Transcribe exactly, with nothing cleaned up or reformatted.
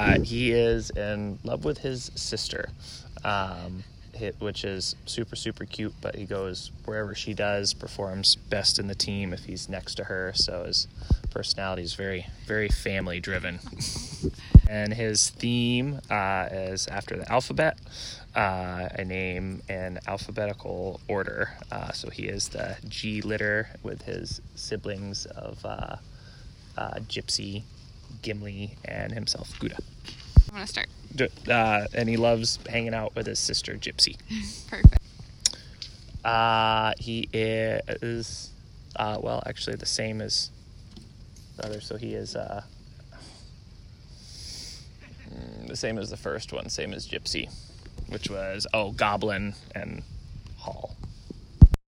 Uh, he is in love with his sister, um, hit, which is super, super cute, but he goes wherever she does, performs best in the team if he's next to her, so his personality is very, very family-driven. And his theme uh, is after the alphabet, uh, a name in alphabetical order. Uh, so he is the G litter with his siblings of uh, uh, Gypsy, Gimli, and himself, Gouda. I'm going to start. Uh, and he loves hanging out with his sister, Gypsy. Perfect. Uh, he is, uh, well, actually the same as the other. So he is uh, the same as the first one, same as Gypsy, which was, oh, Goblin and Hall.